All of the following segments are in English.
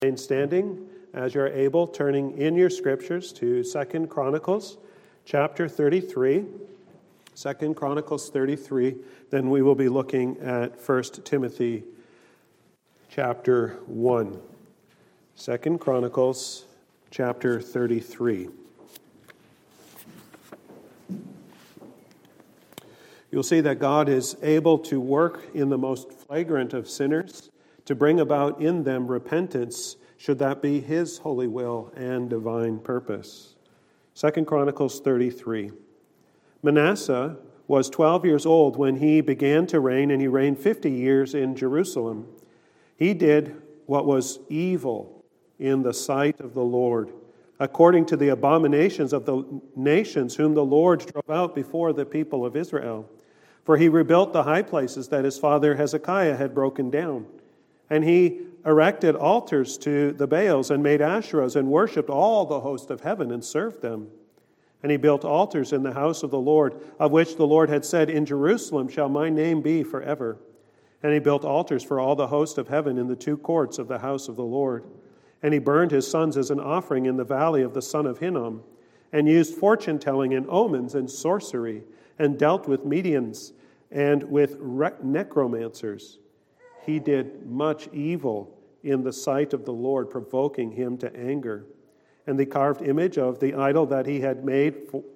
Remain standing as you're able, turning in your scriptures to 2 Chronicles chapter 33. 2 Chronicles 33. Then we will be looking at 1 Timothy chapter 1. 2 Chronicles chapter 33. You'll see that God is able to work in the most flagrant of sinners, to bring about in them repentance, should that be His holy will and divine purpose. 2 Chronicles 33. Manasseh was 12 years old when he began to reign, and he reigned 50 years in Jerusalem. He did what was evil in the sight of the Lord, according to the abominations of the nations whom the Lord drove out before the people of Israel. For he rebuilt the high places that his father Hezekiah had broken down. And he erected altars to the Baals and made Asherahs and worshipped all the host of heaven and served them. And he built altars in the house of the Lord, of which the Lord had said, "In Jerusalem shall my name be forever." And he built altars for all the host of heaven in the two courts of the house of the Lord. And he burned his sons as an offering in the valley of the son of Hinnom, and used fortune-telling and omens and sorcery, and dealt with mediums and with necromancers. He did much evil in the sight of the Lord, provoking him to anger. And the carved image of the idol that he had made,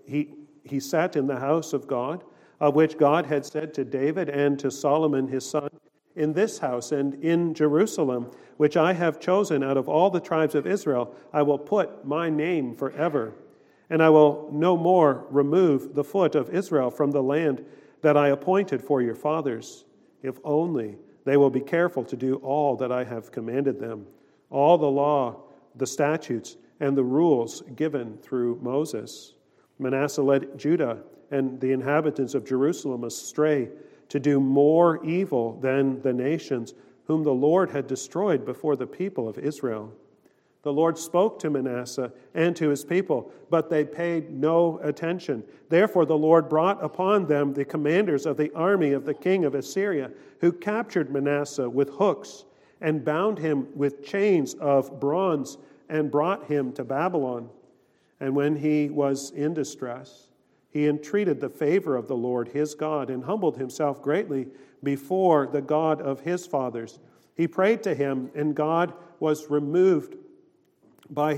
he set in the house of God, of which God had said to David and to Solomon his son, "In this house and in Jerusalem, which I have chosen out of all the tribes of Israel, I will put my name forever. And I will no more remove the foot of Israel from the land that I appointed for your fathers, if only they will be careful to do all that I have commanded them, all the law, the statutes, and the rules given through Moses." Manasseh led Judah and the inhabitants of Jerusalem astray to do more evil than the nations whom the Lord had destroyed before the people of Israel. The Lord spoke to Manasseh and to his people, but they paid no attention. Therefore the Lord brought upon them the commanders of the army of the king of Assyria, who captured Manasseh with hooks and bound him with chains of bronze and brought him to Babylon. And when he was in distress, he entreated the favor of the Lord his God and humbled himself greatly before the God of his fathers. He prayed to him, and God was moved by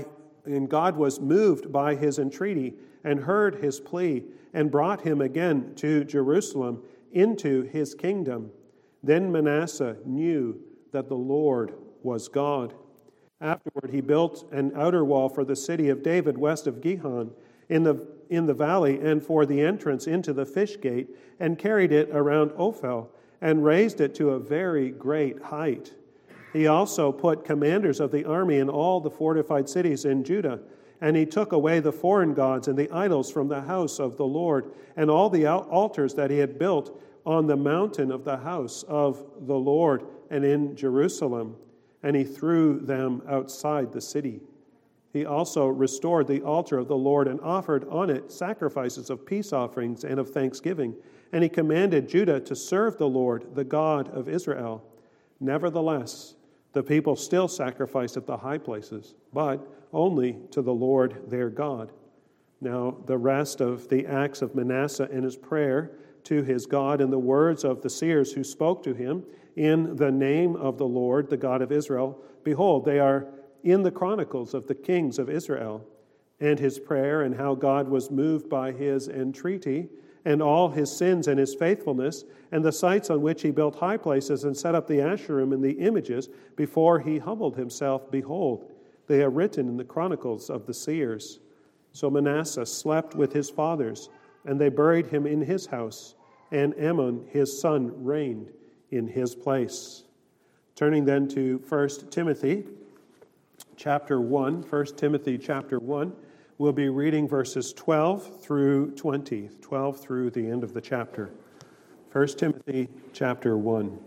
his entreaty and heard his plea and brought him again to Jerusalem into his kingdom. Then Manasseh knew that the Lord was God. Afterward, he built an outer wall for the city of David west of Gihon in the valley and for the entrance into the fish gate, and carried it around Ophel and raised it to a very great height. He also put commanders of the army in all the fortified cities in Judah, and he took away the foreign gods and the idols from the house of the Lord, and all the altars that he had built on the mountain of the house of the Lord and in Jerusalem, and he threw them outside the city. He also restored the altar of the Lord and offered on it sacrifices of peace offerings and of thanksgiving, and he commanded Judah to serve the Lord, the God of Israel. Nevertheless, the people still sacrificed at the high places, but only to the Lord their God. Now, the rest of the acts of Manasseh and his prayer to his God and the words of the seers who spoke to him in the name of the Lord, the God of Israel, behold, they are in the chronicles of the kings of Israel. And his prayer and how God was moved by his entreaty and all his sins and his faithfulness, and the sites on which he built high places and set up the Asherim and the images before he humbled himself, behold, they are written in the chronicles of the seers. So Manasseh slept with his fathers, and they buried him in his house, and Amon his son reigned in his place. Turning then to 1 Timothy chapter 1, 1 Timothy chapter 1, we'll be reading verses 12 through 20, 12 through the end of the chapter. 1 Timothy chapter 1.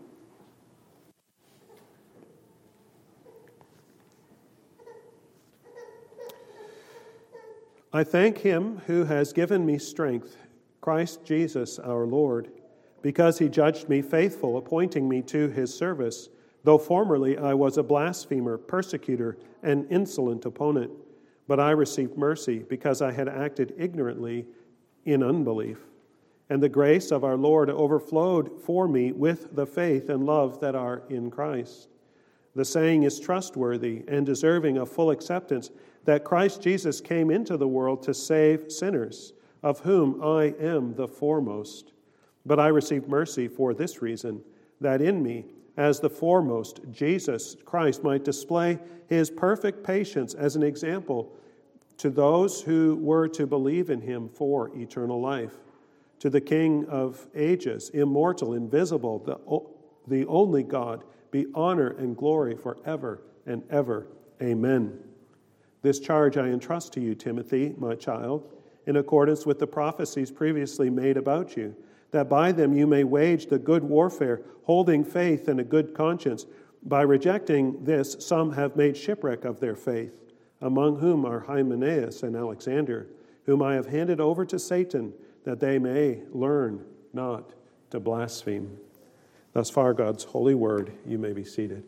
I thank him who has given me strength, Christ Jesus our Lord, because he judged me faithful, appointing me to his service, though formerly I was a blasphemer, persecutor, and insolent opponent. But I received mercy because I had acted ignorantly in unbelief. And the grace of our Lord overflowed for me with the faith and love that are in Christ. The saying is trustworthy and deserving of full acceptance, that Christ Jesus came into the world to save sinners, of whom I am the foremost. But I received mercy for this reason, that in me, as the foremost, Jesus Christ might display his perfect patience as an example to those who were to believe in him for eternal life. To the King of ages, immortal, invisible, the only God, be honor and glory forever and ever. Amen. This charge I entrust to you, Timothy, my child, in accordance with the prophecies previously made about you, that by them you may wage the good warfare, holding faith and a good conscience. By rejecting this, some have made shipwreck of their faith, among whom are Hymenaeus and Alexander, whom I have handed over to Satan, that they may learn not to blaspheme. Thus far, God's holy word. You may be seated.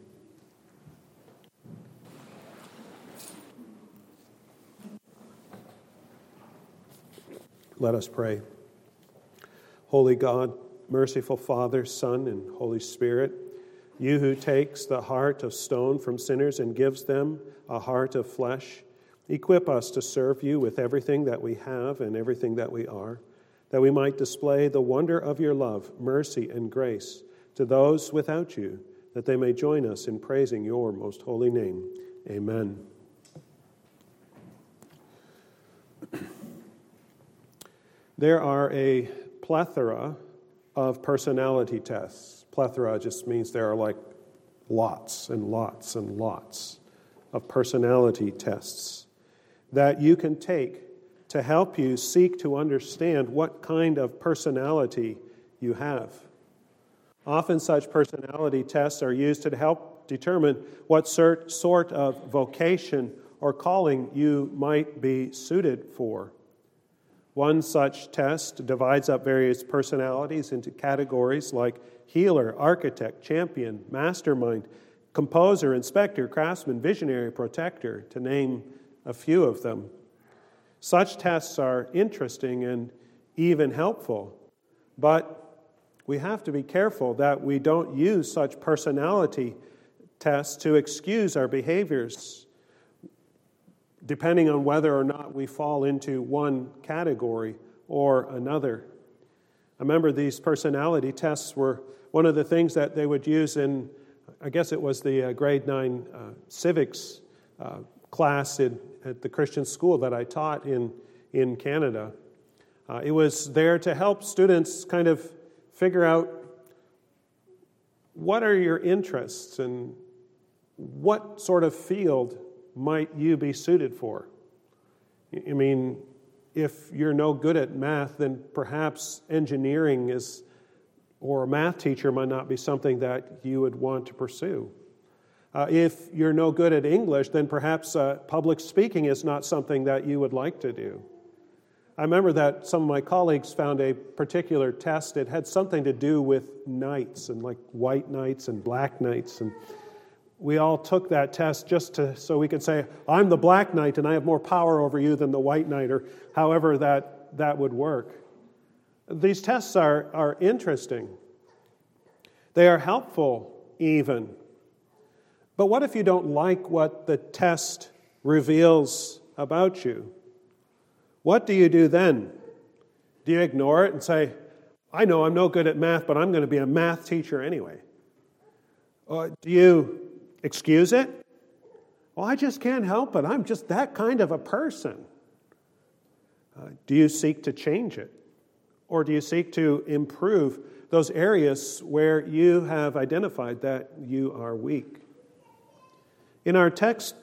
Let us pray. Holy God, merciful Father, Son, and Holy Spirit, you who takes the heart of stone from sinners and gives them a heart of flesh, equip us to serve you with everything that we have and everything that we are, that we might display the wonder of your love, mercy, and grace to those without you, that they may join us in praising your most holy name. Amen. There are a plethora of personality tests. Plethora just means there are like lots and lots and lots of personality tests that you can take to help you seek to understand what kind of personality you have. Often such personality tests are used to help determine what sort of vocation or calling you might be suited for. One such test divides up various personalities into categories like healer, architect, champion, mastermind, composer, inspector, craftsman, visionary, protector, to name a few of them. Such tests are interesting and even helpful, but we have to be careful that we don't use such personality tests to excuse our behaviors, depending on whether or not we fall into one category or another. I remember these personality tests were one of the things that they would use in, I guess it was the grade 9 civics class at the Christian school that I taught in Canada. It was there to help students kind of figure out what are your interests and what sort of field might you be suited for. I mean, if you're no good at math, then perhaps engineering or a math teacher might not be something that you would want to pursue. If you're no good at English, then perhaps public speaking is not something that you would like to do. I remember that some of my colleagues found a particular test. It had something to do with knights and like white knights and black knights, and we all took that test just so we could say, I'm the black knight and I have more power over you than the white knight, or however that would work. These tests are interesting. They are helpful even. But what if you don't like what the test reveals about you? What do you do then? Do you ignore it and say, I know I'm no good at math, but I'm going to be a math teacher anyway? Or do you excuse it? Well, I just can't help it. I'm just that kind of a person. Do you seek to change it? Or do you seek to improve those areas where you have identified that you are weak? In our text,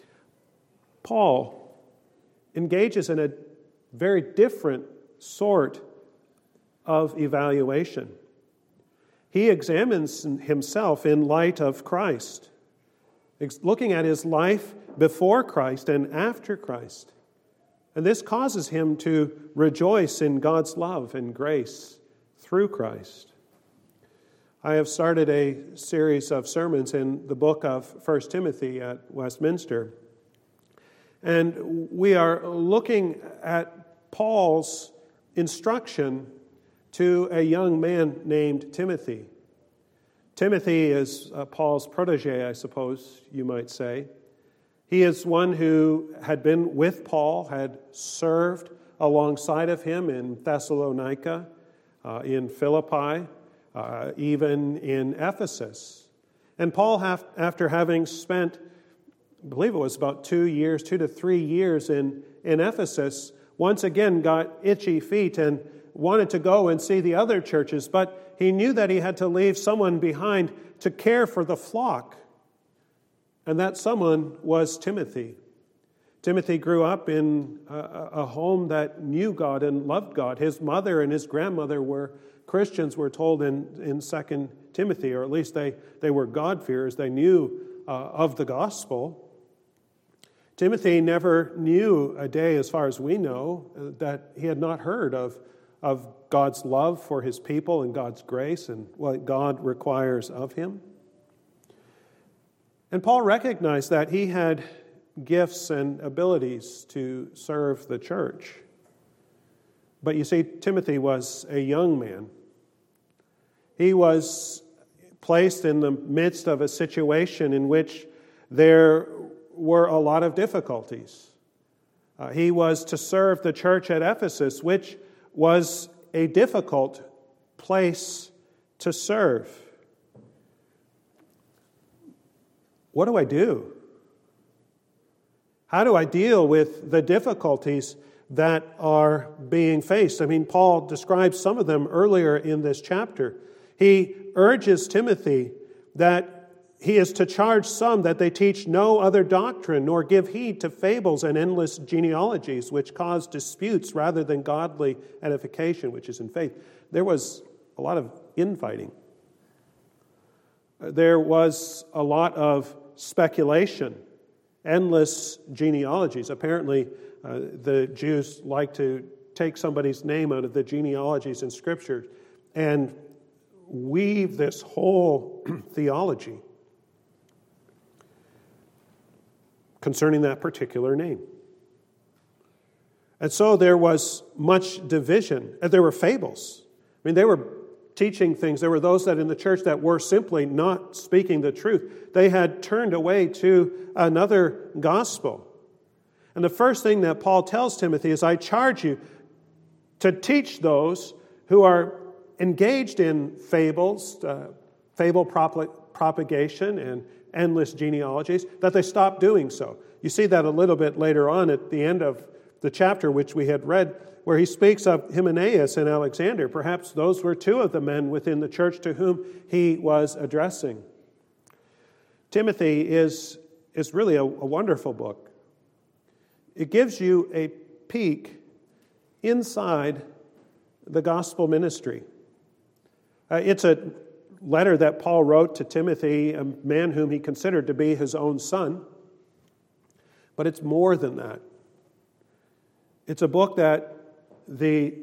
Paul engages in a very different sort of evaluation. He examines himself in light of Christ, looking at his life before Christ and after Christ. And this causes him to rejoice in God's love and grace through Christ. I have started a series of sermons in the book of 1 Timothy at Westminster. And we are looking at Paul's instruction to a young man named Timothy. Timothy is Paul's protege, I suppose you might say. He is one who had been with Paul, had served alongside of him in Thessalonica, in Philippi, even in Ephesus. And Paul, after having spent, I believe it was about 2 to 3 years in Ephesus, once again got itchy feet and wanted to go and see the other churches, but he knew that he had to leave someone behind to care for the flock. And that someone was Timothy. Timothy grew up in a home that knew God and loved God. His mother and his grandmother were Christians, we're told in 2 Timothy, or at least they were God-fearers. They knew of the gospel. Timothy never knew a day, as far as we know, that he had not heard of God's love for his people and God's grace and what God requires of him. And Paul recognized that he had gifts and abilities to serve the church. But you see, Timothy was a young man. He was placed in the midst of a situation in which there were a lot of difficulties. He was to serve the church at Ephesus, which was a difficult place to serve. What do I do? How do I deal with the difficulties that are being faced? I mean, Paul describes some of them earlier in this chapter. He urges Timothy that he is to charge some that they teach no other doctrine, nor give heed to fables and endless genealogies, which cause disputes rather than godly edification, which is in faith. There was a lot of infighting. There was a lot of speculation, endless genealogies. Apparently, the Jews like to take somebody's name out of the genealogies in Scripture and weave this whole theology concerning that particular name. And so there was much division. And there were fables. I mean, they were teaching things. There were those that in the church that were simply not speaking the truth. They had turned away to another gospel. And the first thing that Paul tells Timothy is, I charge you to teach those who are engaged in fables, fable propagation and endless genealogies, that they stop doing so. You see that a little bit later on at the end of the chapter which we had read, where he speaks of Hymenaeus and Alexander. Perhaps those were two of the men within the church to whom he was addressing. Timothy is really a wonderful book. It gives you a peek inside the gospel ministry. It's a letter that Paul wrote to Timothy, a man whom he considered to be his own son. But it's more than that. It's a book that the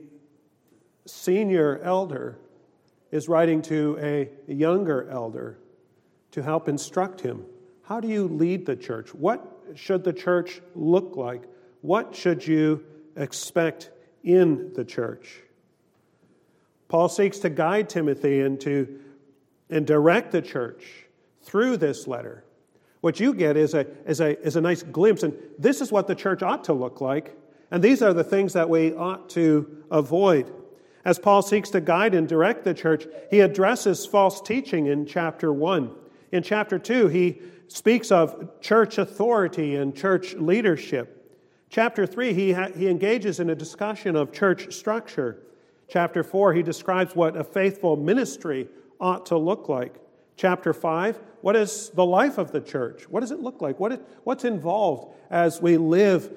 senior elder is writing to a younger elder to help instruct him. How do you lead the church? What should the church look like? What should you expect in the church? Paul seeks to guide Timothy and direct the church through this letter. What you get is a nice glimpse, and this is what the church ought to look like, and these are the things that we ought to avoid. As Paul seeks to guide and direct the church, he addresses false teaching in chapter 1. In chapter 2, he speaks of church authority and church leadership. Chapter 3, he engages in a discussion of church structure. Chapter 4, he describes what a faithful ministry ought to look like. Chapter 5, what is the life of the church? What does it look like? What's involved as we live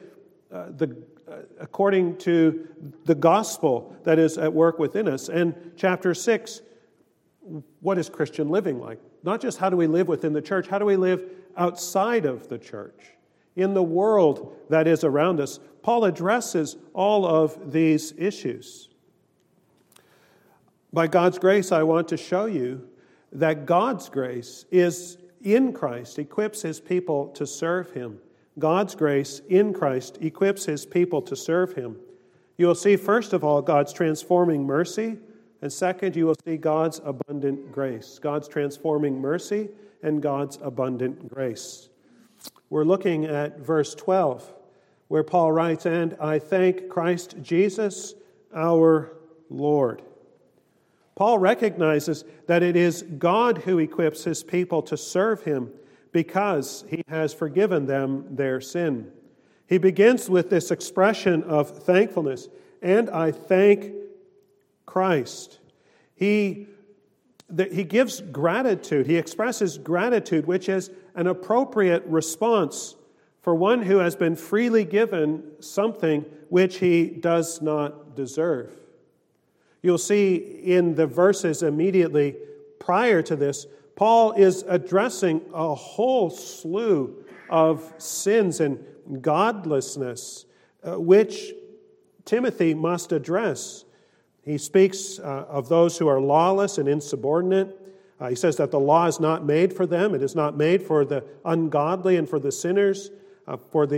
according to the gospel that is at work within us? And chapter 6, what is Christian living like? Not just how do we live within the church, how do we live outside of the church, in the world that is around us? Paul addresses all of these issues. By God's grace, I want to show you that God's grace is in Christ, equips His people to serve Him. God's grace in Christ equips His people to serve Him. You will see, first of all, God's transforming mercy, and second, you will see God's abundant grace. God's transforming mercy and God's abundant grace. We're looking at verse 12, where Paul writes, "And I thank Christ Jesus our Lord." Paul recognizes that it is God who equips His people to serve Him because He has forgiven them their sin. He begins with this expression of thankfulness, "And I thank Christ." He gives gratitude. He expresses gratitude, which is an appropriate response for one who has been freely given something which he does not deserve. You'll see in the verses immediately prior to this, Paul is addressing a whole slew of sins and godlessness, which Timothy must address. He speaks of those who are lawless and insubordinate. He says that the law is not made for them. It is not made for the ungodly and for the sinners. I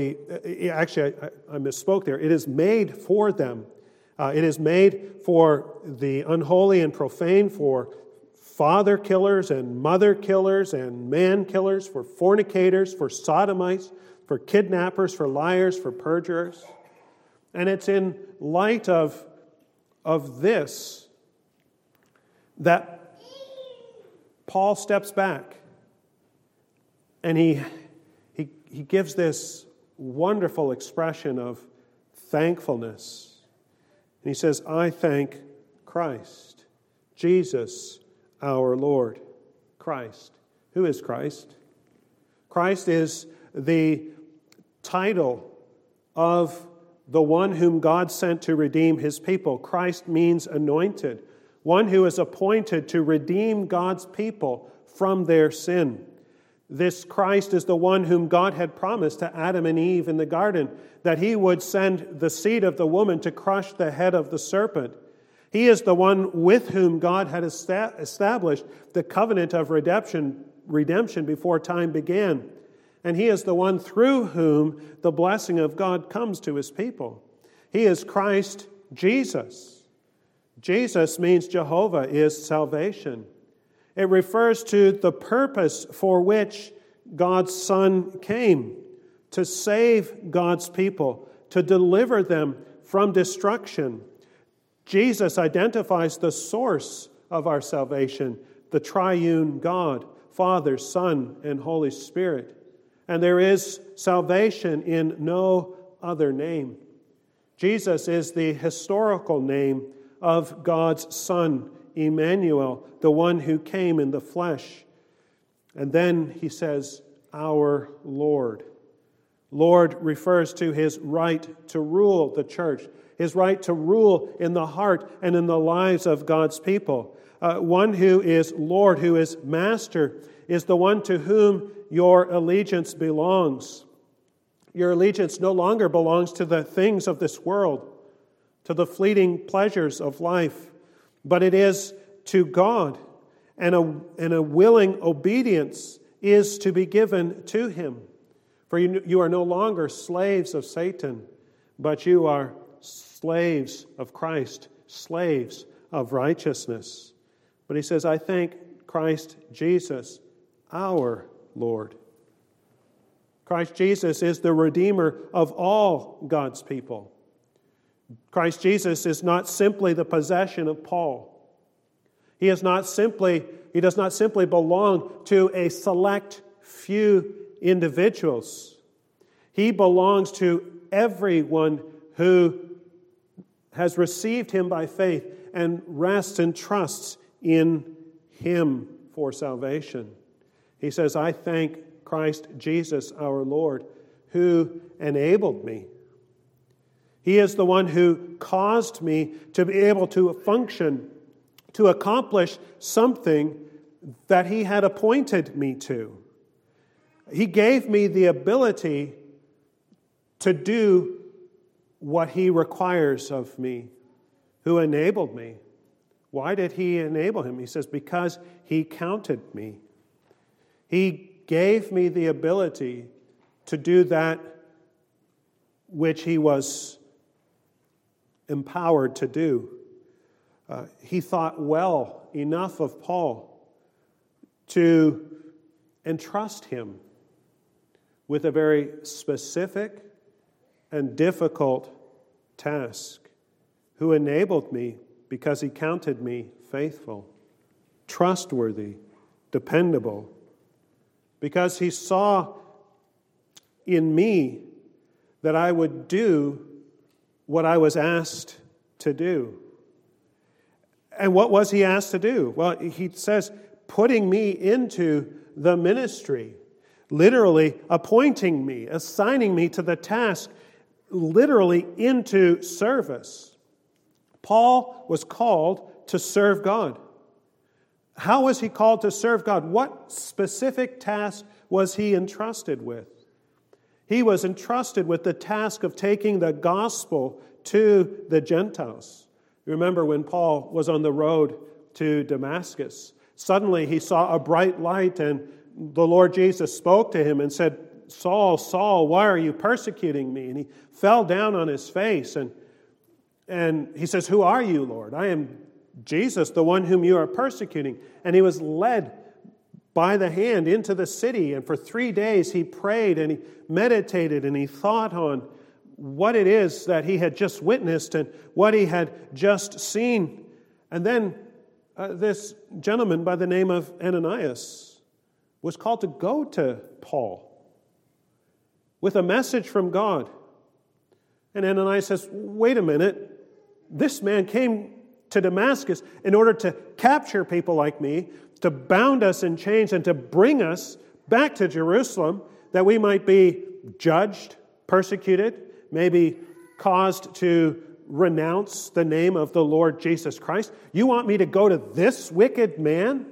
misspoke there. It is made for them. It is made for the unholy and profane, for father killers and mother killers and man killers, for fornicators, for sodomites, for kidnappers, for liars, for perjurers. And it's in light of this that Paul steps back and he gives this wonderful expression of thankfulness. And he says, "I thank Christ, Jesus our Lord." Christ. Who is Christ? Christ is the title of the one whom God sent to redeem His people. Christ means anointed, one who is appointed to redeem God's people from their sin. This Christ is the one whom God had promised to Adam and Eve in the garden, that He would send the seed of the woman to crush the head of the serpent. He is the one with whom God had established the covenant of redemption before time began. And He is the one through whom the blessing of God comes to His people. He is Christ Jesus. Jesus means Jehovah is salvation. It refers to the purpose for which God's Son came, to save God's people, to deliver them from destruction. Jesus identifies the source of our salvation, the triune God, Father, Son, and Holy Spirit. And there is salvation in no other name. Jesus is the historical name of God's Son, Emmanuel, the one who came in the flesh. And then he says, our Lord. Lord refers to His right to rule the church, His right to rule in the heart and in the lives of God's people. One who is Lord, who is Master, is the one to whom your allegiance belongs. Your allegiance no longer belongs to the things of this world, to the fleeting pleasures of life, but it is to God, and a willing obedience is to be given to Him. For you are no longer slaves of Satan, but you are slaves of Christ, slaves of righteousness. But he says, I thank Christ Jesus, our Lord. Christ Jesus is the Redeemer of all God's people. Christ Jesus is not simply the possession of Paul. He does not simply belong to a select few individuals. He belongs to everyone who has received Him by faith and rests and trusts in Him for salvation. He says, I thank Christ Jesus our Lord, who enabled me. He is the one who caused me to be able to function, to accomplish something that He had appointed me to. He gave me the ability to do what He requires of me, who enabled me. Why did he enable him? He says, because he counted me. He gave me the ability to do that which he was empowered to do. He thought well enough of Paul to entrust him with a very specific and difficult task, who enabled me because he counted me faithful, trustworthy, dependable, because he saw in me that I would do what I was asked to do. And what was he asked to do? Well, he says, putting me into the ministry, literally appointing me, assigning me to the task, literally into service. Paul was called to serve God. How was he called to serve God? What specific task was he entrusted with? He was entrusted with the task of taking the gospel to the Gentiles. Remember when Paul was on the road to Damascus, suddenly he saw a bright light, and the Lord Jesus spoke to him and said, Saul, Saul, why are you persecuting me? And he fell down on his face, and he says, who are you, Lord? I am Jesus, the one whom you are persecuting. And he was led by the hand into the city, and for 3 days he prayed and he meditated and he thought on what it is that he had just witnessed and what he had just seen. And then this gentleman by the name of Ananias was called to go to Paul with a message from God. And Ananias says, wait a minute, this man came to Damascus in order to capture people like me, to bound us in chains and to bring us back to Jerusalem that we might be judged, persecuted, maybe caused to renounce the name of the Lord Jesus Christ. You want me to go to this wicked man?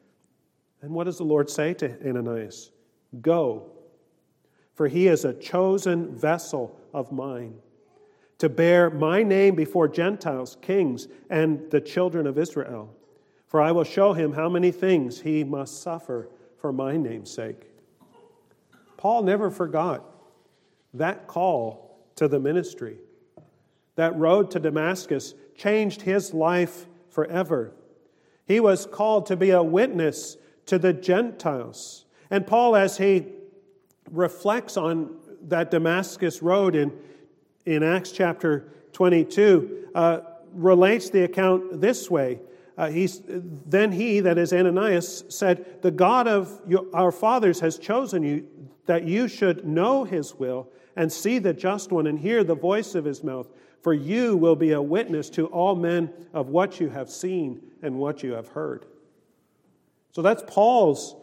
And what does the Lord say to Ananias? Go, for he is a chosen vessel of mine, to bear my name before Gentiles, kings, and the children of Israel. For I will show him how many things he must suffer for my name's sake. Paul never forgot that call to the ministry. That road to Damascus changed his life forever. He was called to be a witness to the Gentiles. And Paul, as he reflects on that Damascus road in Acts chapter 22, relates the account this way. Then he, that is Ananias, said, the God of our fathers has chosen you, that you should know his will and see the just one and hear the voice of his mouth. For you will be a witness to all men of what you have seen and what you have heard. So that's Paul's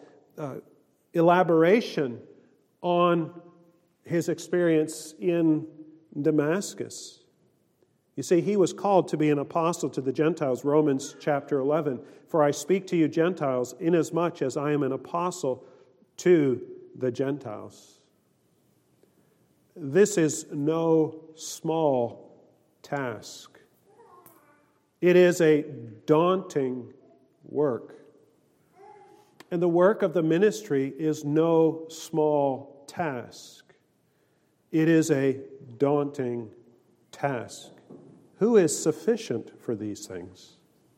elaboration on his experience in Damascus. You see, he was called to be an apostle to the Gentiles, Romans chapter 11. For I speak to you Gentiles, inasmuch as I am an apostle to the Gentiles. This is no small task. It is a daunting work. And the work of the ministry is no small task. It is a daunting task. Who is sufficient for these things?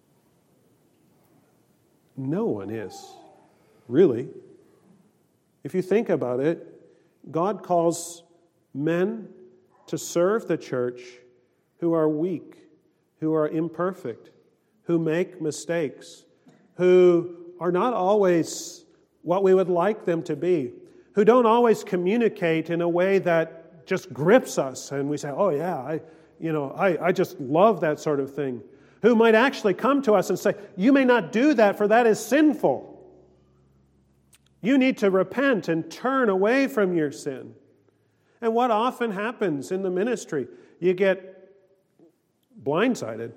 No one is, really. If you think about it, God calls men to serve the church who are weak, who are imperfect, who make mistakes, who are not always what we would like them to be, who don't always communicate in a way that just grips us and we say, oh yeah, I just love that sort of thing. Who might actually come to us and say, you may not do that, for that is sinful. You need to repent and turn away from your sin. And what often happens in the ministry, you get blindsided.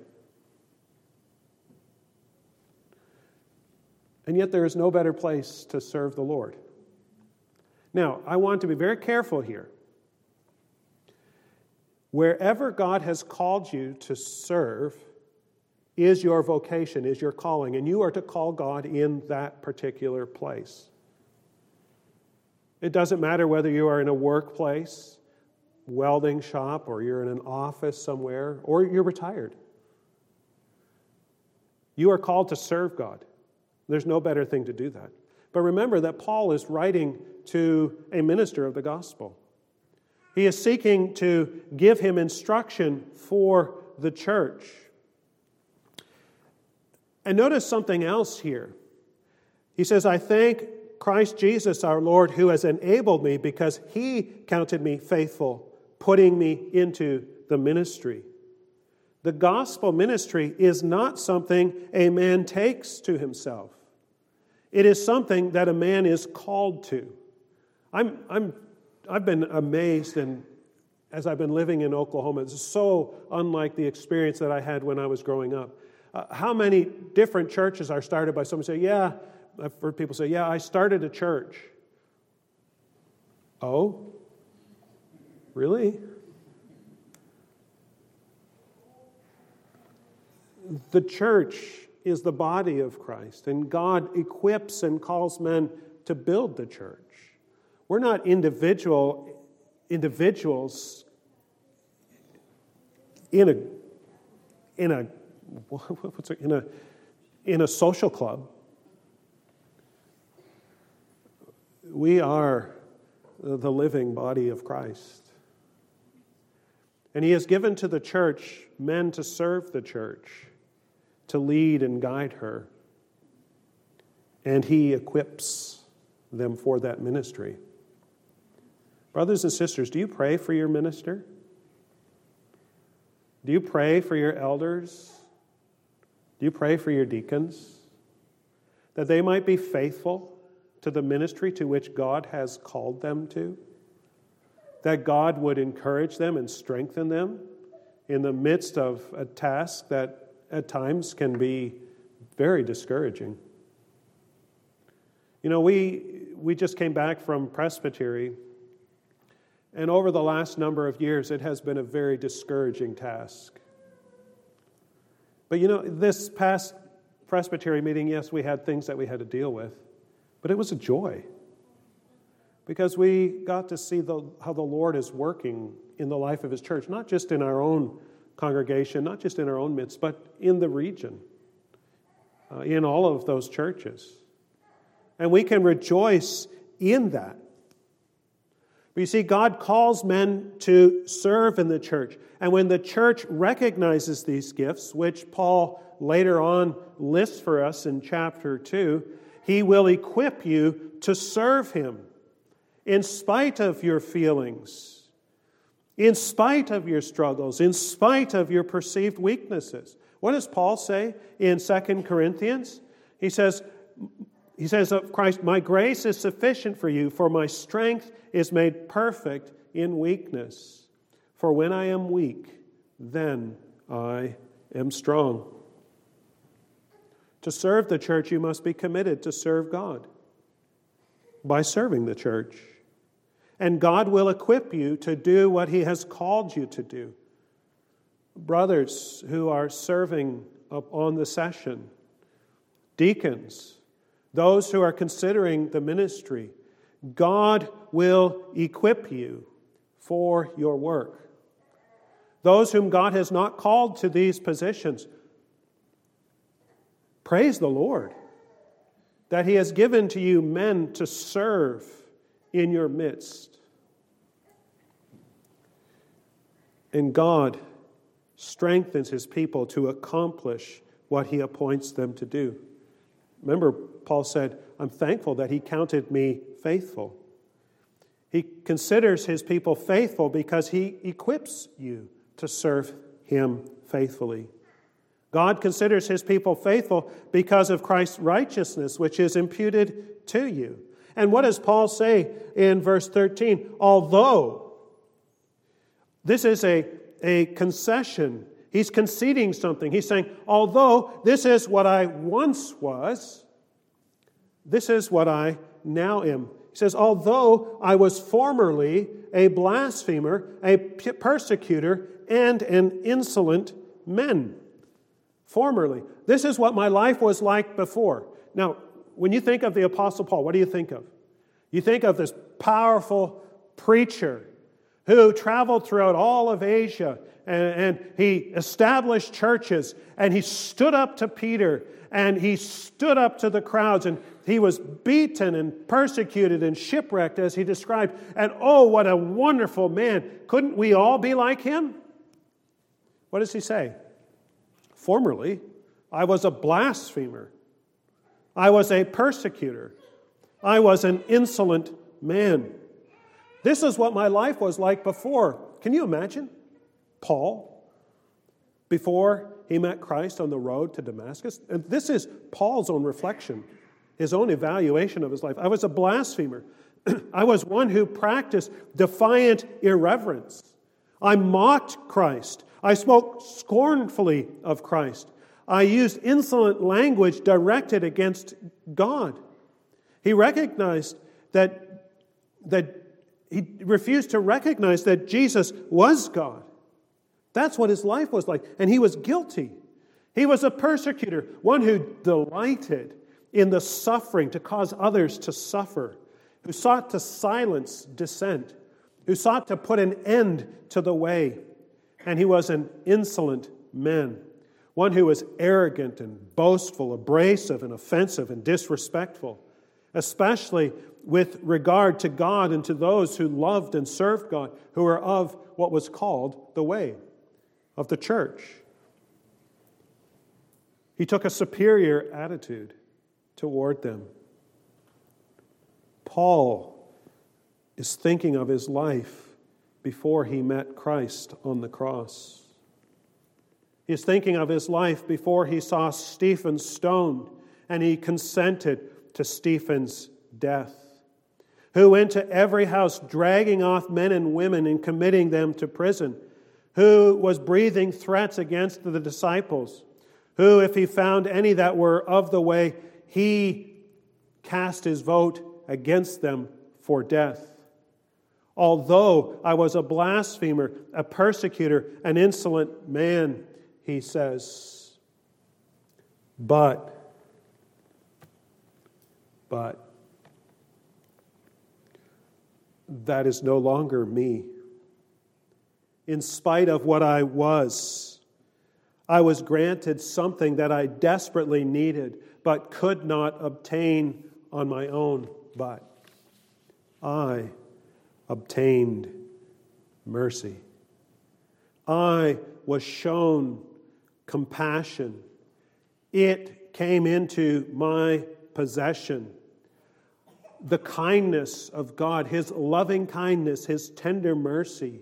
And yet there is no better place to serve the Lord. Now, I want to be very careful here. Wherever God has called you to serve, is your vocation, is your calling, and you are to call God in that particular place. It doesn't matter whether you are in a workplace, welding shop, or you're in an office somewhere, or you're retired. You are called to serve God. There's no better thing to do that. But remember that Paul is writing to a minister of the gospel. He is seeking to give him instruction for the church. And notice something else here. He says, I thank Christ Jesus our Lord who has enabled me because He counted me faithful, putting me into the ministry. The gospel ministry is not something a man takes to himself. It is something that a man is called to. I've been amazed, and as I've been living in Oklahoma, it's so unlike the experience that I had when I was growing up. How many different churches are started by someone say, yeah, I've heard people say, yeah, I started a church. Oh? Really? The church is the body of Christ, and God equips and calls men to build the church. We're not individuals in a social club. We are the living body of Christ. And He has given to the church men to serve the church, to lead and guide her. And He equips them for that ministry. Brothers and sisters, do you pray for your minister? Do you pray for your elders? Do you pray for your deacons? That they might be faithful to the ministry to which God has called them to? That God would encourage them and strengthen them in the midst of a task that at times can be very discouraging. You know, we just came back from Presbytery, and over the last number of years, it has been a very discouraging task. But you know, this past Presbytery meeting, yes, we had things that we had to deal with, but it was a joy. Because we got to see how the Lord is working in the life of His church, not just in our own congregation, not just in our own midst, but in the region, in all of those churches. And we can rejoice in that. But you see, God calls men to serve in the church. And when the church recognizes these gifts, which Paul later on lists for us in chapter 2, He will equip you to serve Him in spite of your feelings, in spite of your struggles, in spite of your perceived weaknesses. What does Paul say in 2 Corinthians? He says of Christ, my grace is sufficient for you, for my strength is made perfect in weakness. For when I am weak, then I am strong. To serve the church, you must be committed to serve God by serving the church. And God will equip you to do what He has called you to do. Brothers who are serving up on the session, deacons, those who are considering the ministry, God will equip you for your work. Those whom God has not called to these positions, praise the Lord that He has given to you men to serve in your midst. And God strengthens His people to accomplish what He appoints them to do. Remember, Paul said, I'm thankful that He counted me faithful. He considers His people faithful because He equips you to serve Him faithfully. God considers His people faithful because of Christ's righteousness, which is imputed to you. And what does Paul say in verse 13? Although, this is a concession. He's conceding something. He's saying, although this is what I once was, this is what I now am. He says, although I was formerly a blasphemer, a persecutor, and an insolent man. Formerly. This is what my life was like before. Now, when you think of the Apostle Paul, what do you think of? You think of this powerful preacher who traveled throughout all of Asia, and he established churches, and he stood up to Peter, and he stood up to the crowds, and he was beaten and persecuted and shipwrecked, as he described. And oh, what a wonderful man. Couldn't we all be like him? What does he say? Formerly, I was a blasphemer. I was a persecutor. I was an insolent man. This is what my life was like before. Can you imagine Paul before he met Christ on the road to Damascus? And this is Paul's own reflection, his own evaluation of his life. I was a blasphemer. I was one who practiced defiant irreverence. I mocked Christ. I spoke scornfully of Christ. I used insolent language directed against God. He recognized that he refused to recognize that Jesus was God. That's what his life was like. And he was guilty. He was a persecutor, one who delighted in the suffering to cause others to suffer, who sought to silence dissent, who sought to put an end to the way. And he was an insolent man, one who was arrogant and boastful, abrasive and offensive and disrespectful, especially with regard to God and to those who loved and served God, who were of what was called the way of the church. He took a superior attitude toward them. Paul is thinking of his life before he met Christ on the cross. He's thinking of his life before he saw Stephen stoned and he consented to Stephen's death. Who went to every house dragging off men and women and committing them to prison. Who was breathing threats against the disciples. Who, if he found any that were of the way, he cast his vote against them for death. Although I was a blasphemer, a persecutor, an insolent man, he says, but that is no longer me. In spite of what I was granted something that I desperately needed, but could not obtain on my own. But I obtained mercy. I was shown compassion. It came into my possession. The kindness of God, His loving kindness, His tender mercy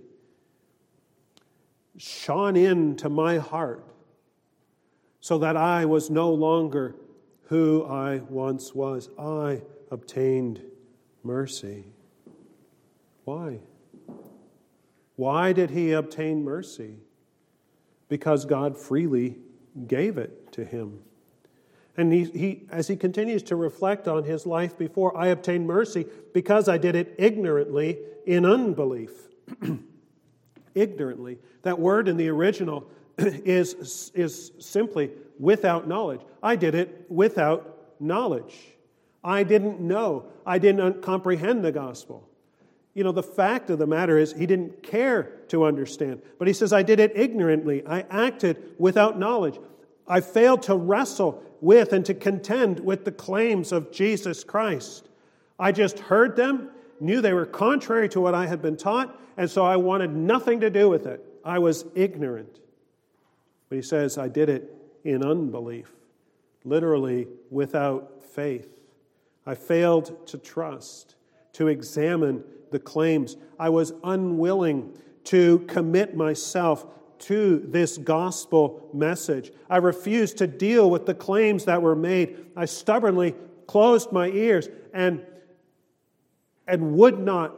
shone into my heart so that I was no longer who I once was. I obtained mercy. Why? Why did he obtain mercy? Because God freely gave it to him. And he, as he continues to reflect on his life before, I obtained mercy because I did it ignorantly in unbelief. Ignorantly. That word in the original is simply without knowledge. I did it without knowledge. I didn't know. I didn't comprehend the gospel. You know, the fact of the matter is he didn't care to understand. But he says, I did it ignorantly. I acted without knowledge. I failed to wrestle with and to contend with the claims of Jesus Christ. I just heard them, knew they were contrary to what I had been taught, and so I wanted nothing to do with it. I was ignorant. But he says, I did it in unbelief, literally without faith. I failed to trust, to examine the claims. I was unwilling to commit myself to this gospel message. I refused to deal with the claims that were made. I stubbornly closed my ears and would not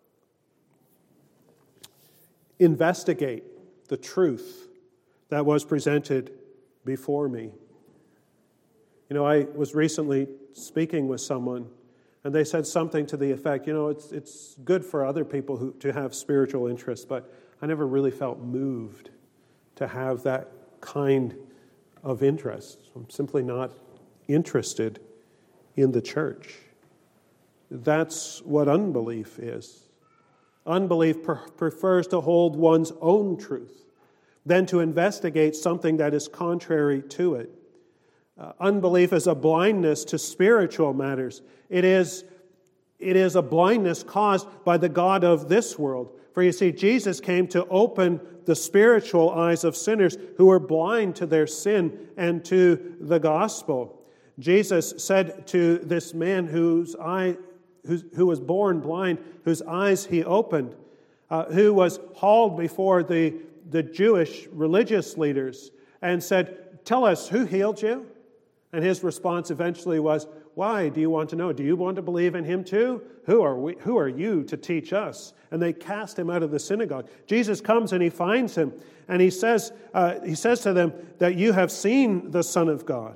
investigate the truth that was presented before me. You know, I was recently speaking with someone, and they said something to the effect, you know, it's good for other people to have spiritual interests, but I never really felt moved to have that kind of interest. I'm simply not interested in the church. That's what unbelief is. Unbelief prefers to hold one's own truth than to investigate something that is contrary to it. Unbelief is a blindness to spiritual matters. It is a blindness caused by the god of this world. For you see, Jesus came to open the spiritual eyes of sinners who were blind to their sin and to the gospel. Jesus said to this man who was born blind, whose eyes he opened, who was hauled before the Jewish religious leaders and said, "Tell us, who healed you?" And his response eventually was, "Why do you want to know? Do you want to believe in him too? Who are you to teach us?" And they cast him out of the synagogue. Jesus comes and he finds him, and he says to them that you have seen the Son of God.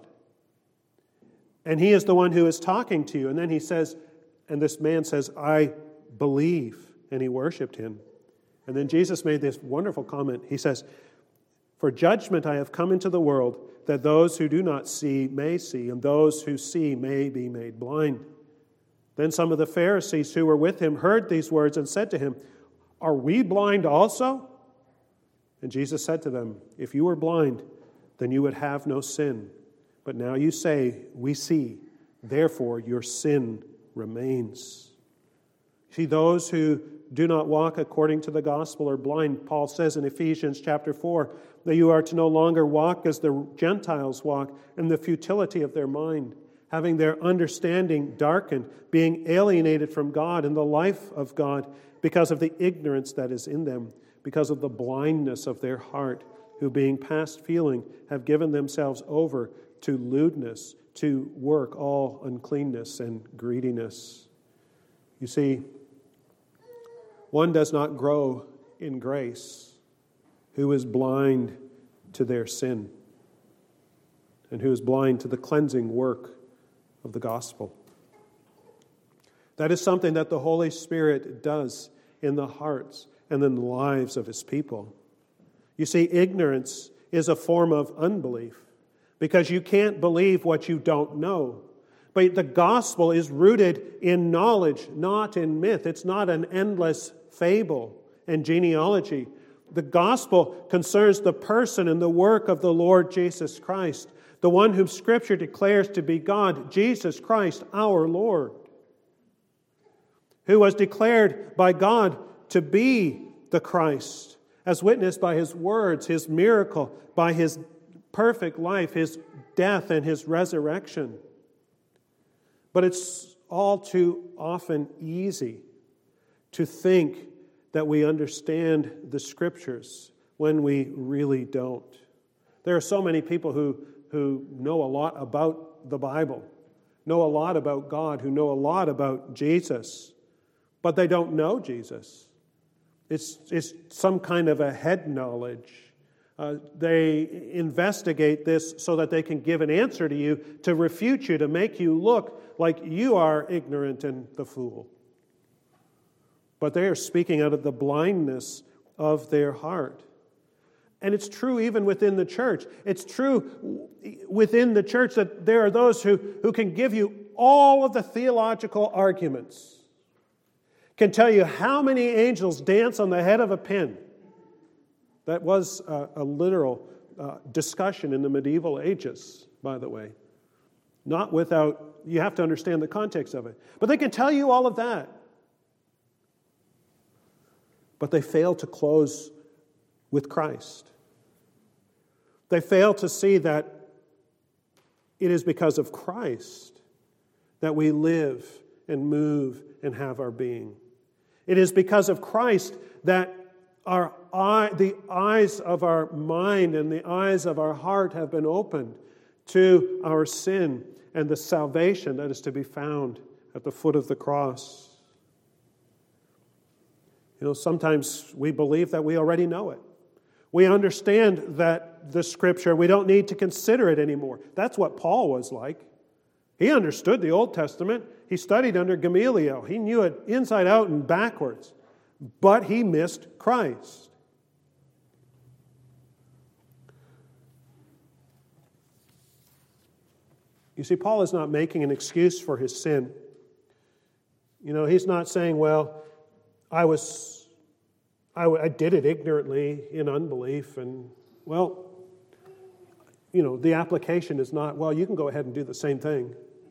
And he is the one who is talking to you. And then he says, and this man says, "I believe," and he worshiped him. And then Jesus made this wonderful comment. He says, "For judgment I have come into the world, that those who do not see may see, and those who see may be made blind." Then some of the Pharisees who were with him heard these words and said to him, "Are we blind also?" And Jesus said to them, "If you were blind, then you would have no sin. But now you say, 'We see,' therefore your sin remains." See, those who do not walk according to the gospel are blind. Paul says in Ephesians chapter 4 that you are to no longer walk as the Gentiles walk in the futility of their mind, having their understanding darkened, being alienated from God and the life of God because of the ignorance that is in them, because of the blindness of their heart, who being past feeling have given themselves over to lewdness, to work all uncleanness and greediness. You see, one does not grow in grace who is blind to their sin and who is blind to the cleansing work of the gospel. That is something that the Holy Spirit does in the hearts and in the lives of His people. You see, ignorance is a form of unbelief because you can't believe what you don't know. But the gospel is rooted in knowledge, not in myth. It's not an endless fable and genealogy. The gospel concerns the person and the work of the Lord Jesus Christ, the one whom Scripture declares to be God, Jesus Christ, our Lord, who was declared by God to be the Christ, as witnessed by His words, His miracle, by His perfect life, His death, and His resurrection. But it's all too often easy to think that we understand the Scriptures when we really don't. There are so many people who know a lot about the Bible, know a lot about God, who know a lot about Jesus, but they don't know Jesus. It's some kind of a head knowledge. They investigate this so that they can give an answer to you, to refute you, to make you look like you are ignorant and the fool. But they are speaking out of the blindness of their heart. And it's true even within the church. It's true within the church that there are those who can give you all of the theological arguments, can tell you how many angels dance on the head of a pin. That was a literal discussion in the medieval ages, by the way. Not without, you have to understand the context of it. But they can tell you all of that. But they fail to close with Christ. They fail to see that it is because of Christ that we live and move and have our being. It is because of Christ that the eyes of our mind and the eyes of our heart have been opened to our sin and the salvation that is to be found at the foot of the cross. You know, sometimes we believe that we already know it. We understand that the Scripture, we don't need to consider it anymore. That's what Paul was like. He understood the Old Testament. He studied under Gamaliel. He knew it inside out and backwards. But he missed Christ. You see, Paul is not making an excuse for his sin. He's not saying, well, I did it ignorantly in unbelief, and, well, the application is not, well, you can go ahead and do the same thing.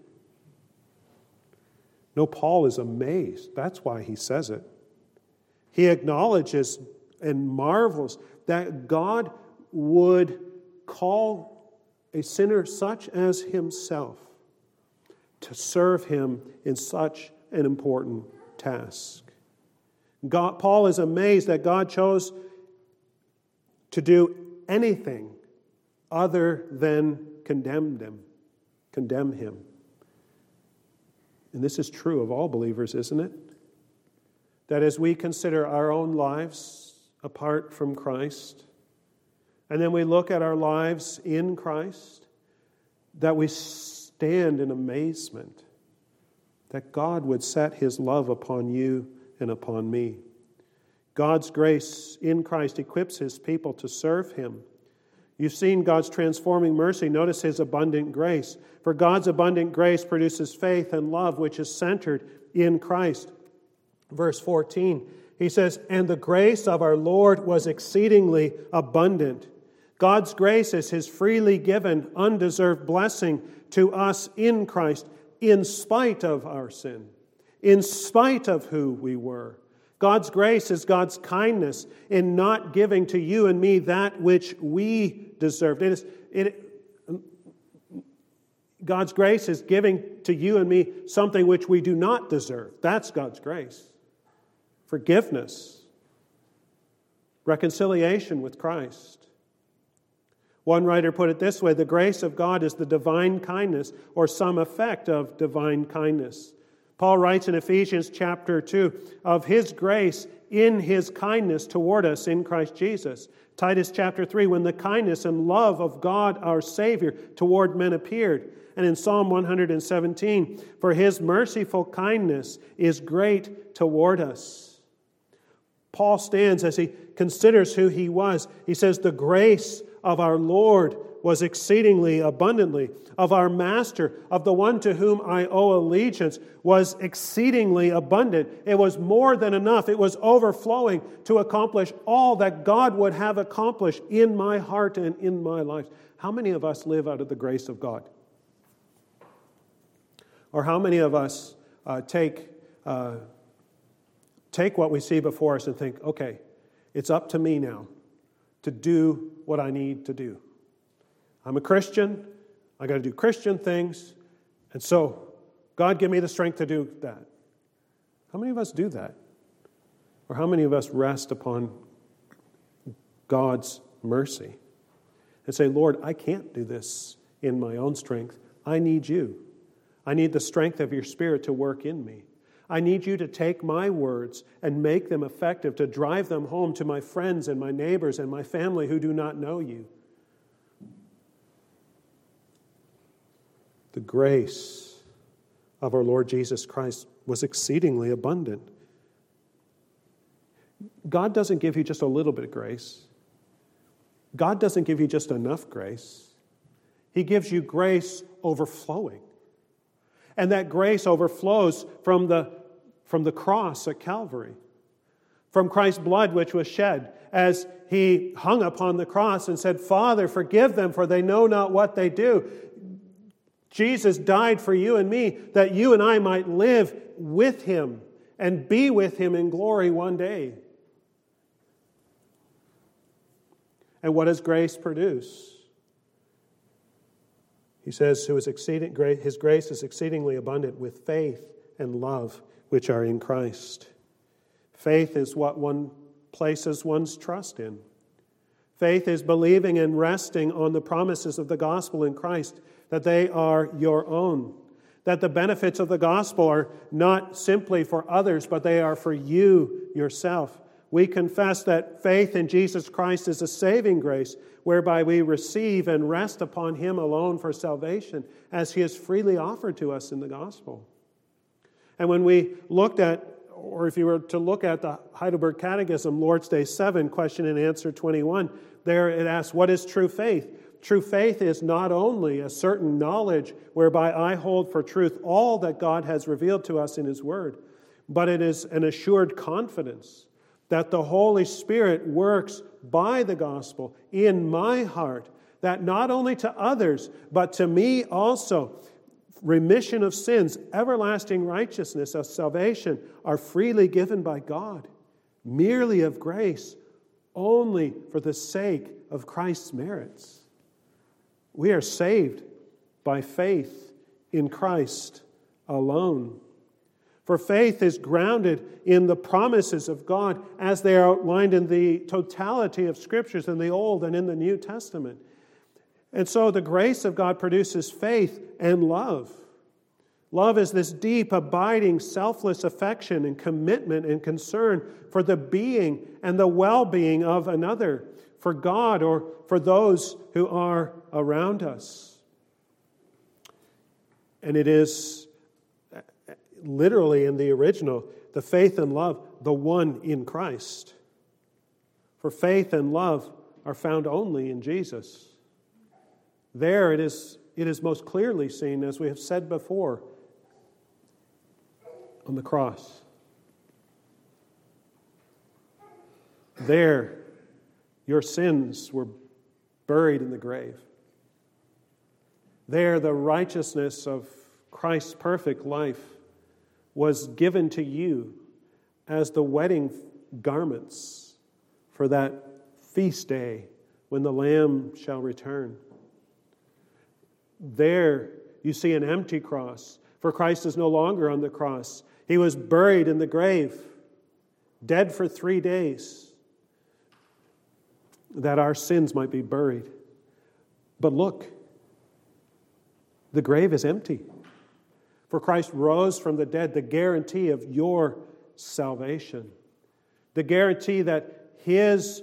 No, Paul is amazed. That's why he says it. He acknowledges and marvels that God would call a sinner such as himself to serve him in such an important task. Paul is amazed that God chose to do anything other than condemn him. And this is true of all believers, isn't it? That as we consider our own lives apart from Christ, and then we look at our lives in Christ, that we stand in amazement that God would set His love upon you and upon me. God's grace in Christ equips His people to serve Him. You've seen God's transforming mercy. Notice His abundant grace. For God's abundant grace produces faith and love, which is centered in Christ. Verse 14, he says, "And the grace of our Lord was exceedingly abundant." God's grace is His freely given, undeserved blessing to us in Christ, in spite of our sin, in spite of who we were. God's grace is God's kindness in not giving to you and me that which we deserved. God's grace is giving to you and me something which we do not deserve. That's God's grace. Forgiveness. Reconciliation with Christ. One writer put it this way: the grace of God is the divine kindness or some effect of divine kindness. Paul writes in Ephesians chapter 2 of His grace in His kindness toward us in Christ Jesus. Titus chapter 3, when the kindness and love of God our Savior toward men appeared. And in Psalm 117, for His merciful kindness is great toward us. Paul stands as he considers who he was. He says, the grace of our Lord was exceedingly abundantly, of our Master, of the one to whom I owe allegiance, was exceedingly abundant. It was more than enough. It was overflowing to accomplish all that God would have accomplished in my heart and in my life. How many of us live out of the grace of God? Or how many of us take what we see before us and think, okay, it's up to me now to do what I need to do. I'm a Christian. I got to do Christian things. And so, God, give me the strength to do that. How many of us do that? Or how many of us rest upon God's mercy and say, Lord, I can't do this in my own strength. I need you. I need the strength of your Spirit to work in me. I need you to take my words and make them effective, to drive them home to my friends and my neighbors and my family who do not know you. The grace of our Lord Jesus Christ was exceedingly abundant. God doesn't give you just a little bit of grace. God doesn't give you just enough grace. He gives you grace overflowing. And that grace overflows from the cross at Calvary, from Christ's blood which was shed as He hung upon the cross and said, Father, forgive them, for they know not what they do. Jesus died for you and me that you and I might live with Him and be with Him in glory one day. And what does grace produce? He says, His grace is exceedingly abundant with faith and love, which are in Christ. Faith is what one places one's trust in. Faith is believing and resting on the promises of the gospel in Christ, that they are your own. That the benefits of the gospel are not simply for others, but they are for you yourself. We confess that faith in Jesus Christ is a saving grace, whereby we receive and rest upon Him alone for salvation, as He has freely offered to us in the gospel. And when we looked at, or if you were to look at the Heidelberg Catechism, Lord's Day 7, question and answer 21, there it asks, what is true faith? True faith is not only a certain knowledge whereby I hold for truth all that God has revealed to us in His Word, but it is an assured confidence that the Holy Spirit works by the gospel in my heart, that not only to others, but to me also, remission of sins, everlasting righteousness of salvation are freely given by God, merely of grace, only for the sake of Christ's merits. We are saved by faith in Christ alone. For faith is grounded in the promises of God as they are outlined in the totality of Scriptures in the Old and in the New Testament. And so the grace of God produces faith and love. Love is this deep, abiding, selfless affection and commitment and concern for the being and the well-being of another, for God or for those who are around us. And it is literally in the original, the faith and love, the one in Christ. For faith and love are found only in Jesus. There it is most clearly seen, as we have said before, on the cross. There, your sins were buried in the grave. There, the righteousness of Christ's perfect life was given to you as the wedding garments for that feast day when the Lamb shall return. There, you see an empty cross, for Christ is no longer on the cross. He was buried in the grave, dead for 3 days, that our sins might be buried. But look, the grave is empty. For Christ rose from the dead, the guarantee of your salvation. The guarantee that His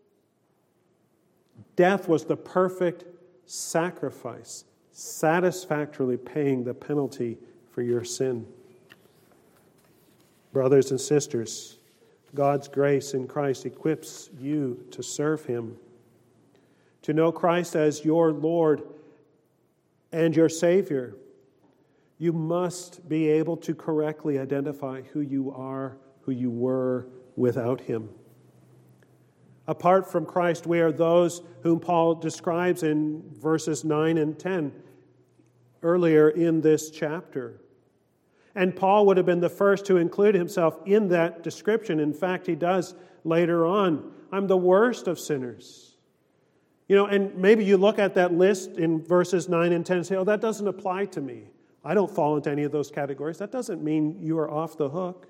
death was the perfect sacrifice, satisfactorily paying the penalty for your sin. Brothers and sisters, God's grace in Christ equips you to serve Him. To know Christ as your Lord and your Savior, you must be able to correctly identify who you are, who you were without Him. Apart from Christ, we are those whom Paul describes in verses 9 and 10 earlier in this chapter. And Paul would have been the first to include himself in that description. In fact, he does later on. I'm the worst of sinners. And maybe you look at that list in verses 9 and 10 and say, oh, that doesn't apply to me. I don't fall into any of those categories. That doesn't mean you are off the hook.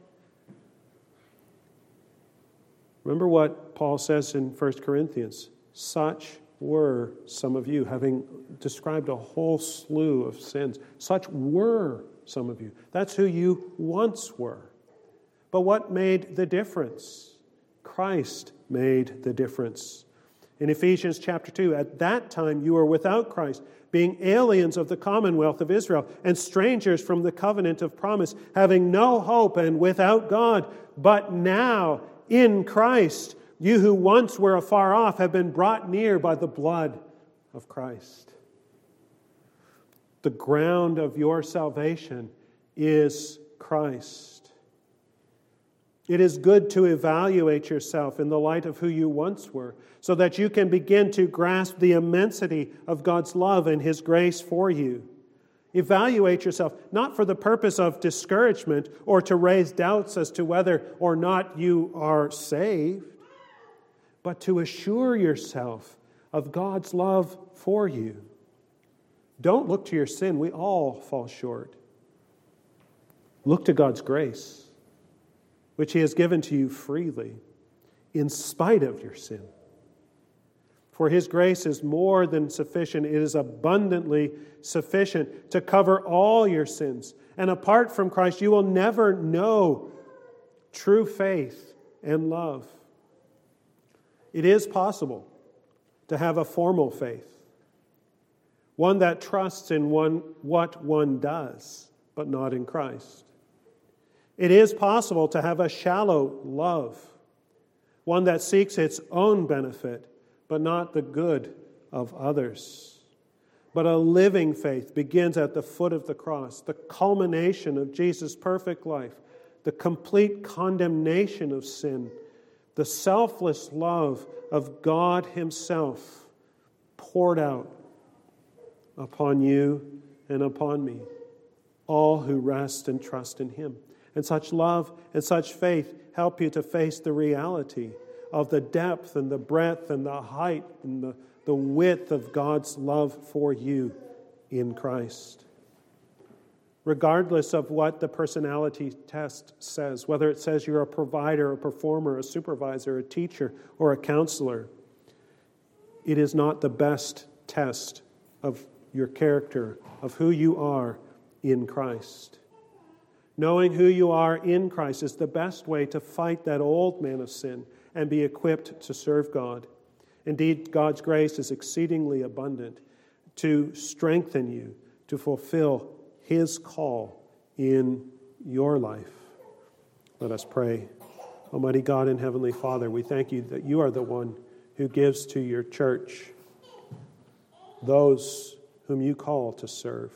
Remember what Paul says in 1 Corinthians. Such were some of you, having described a whole slew of sins. Such were some of you. That's who you once were. But what made the difference? Christ made the difference. In Ephesians chapter 2, at that time you were without Christ, being aliens of the commonwealth of Israel and strangers from the covenant of promise, having no hope and without God. But now, in Christ, you who once were afar off have been brought near by the blood of Christ. The ground of your salvation is Christ. It is good to evaluate yourself in the light of who you once were, so that you can begin to grasp the immensity of God's love and His grace for you. Evaluate yourself, not for the purpose of discouragement or to raise doubts as to whether or not you are saved, but to assure yourself of God's love for you. Don't look to your sin. We all fall short. Look to God's grace, which He has given to you freely, in spite of your sin. For His grace is more than sufficient. It is abundantly sufficient to cover all your sins. And apart from Christ, you will never know true faith and love. It is possible to have a formal faith, one that trusts in what one does, but not in Christ. It is possible to have a shallow love, one that seeks its own benefit, but not the good of others. But a living faith begins at the foot of the cross, the culmination of Jesus' perfect life, the complete condemnation of sin, the selfless love of God Himself poured out upon you and upon me, all who rest and trust in Him. And such love and such faith help you to face the reality of the depth and the breadth and the height and the width of God's love for you in Christ. Regardless of what the personality test says, whether it says you're a provider, a performer, a supervisor, a teacher, or a counselor, it is not the best test of your character, of who you are in Christ. Knowing who you are in Christ is the best way to fight that old man of sin and be equipped to serve God. Indeed, God's grace is exceedingly abundant to strengthen you to fulfill His call in your life. Let us pray. Almighty God and Heavenly Father, we thank you that you are the one who gives to your church those whom you call to serve.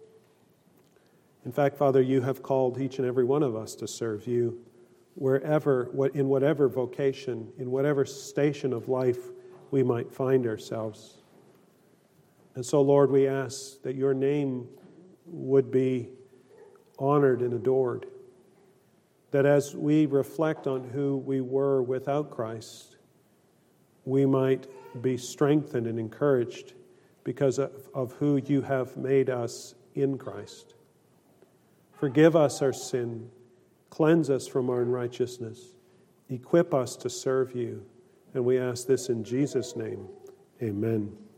In fact, Father, you have called each and every one of us to serve you in whatever vocation, in whatever station of life we might find ourselves. And so, Lord, we ask that your name would be honored and adored, that as we reflect on who we were without Christ, we might be strengthened and encouraged because of who you have made us in Christ. Forgive us our sin, cleanse us from our unrighteousness, equip us to serve you. And we ask this in Jesus' name. Amen.